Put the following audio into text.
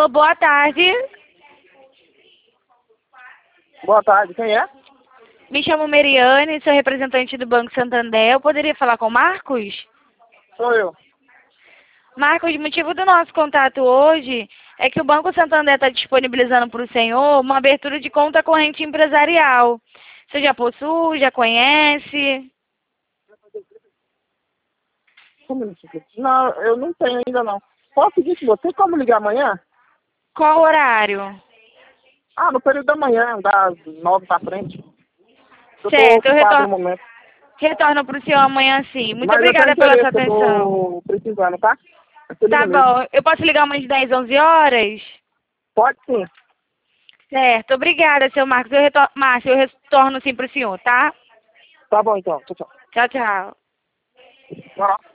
Alô, boa tarde. Boa tarde, quem é? Me chamo Meriane, sou representante do Banco Santander. Eu poderia falar com o Marcos? Sou eu. Marcos, o motivo do nosso contato hoje é que o Banco Santander está disponibilizando para o senhor uma abertura de conta corrente empresarial. Você já possui, já conhece? Não, eu não tenho ainda não. Posso pedir que você como ligar amanhã? Qual horário? Ah, no período da manhã, das 9 pra frente. Eu tô Certo, eu ocupado no momento. retorno para o senhor amanhã sim. Muito Mas eu tenho obrigada pela sua interesse, eu atenção. tô precisando, tá? Você liga Tá mesmo. bom, eu posso ligar umas 10, 11 horas? Pode sim. Certo, obrigada, seu Marcos. Márcio, eu retorno sim para o senhor, tá? Tá bom então. Tchau, tchau. Tchau, tchau. Tchau.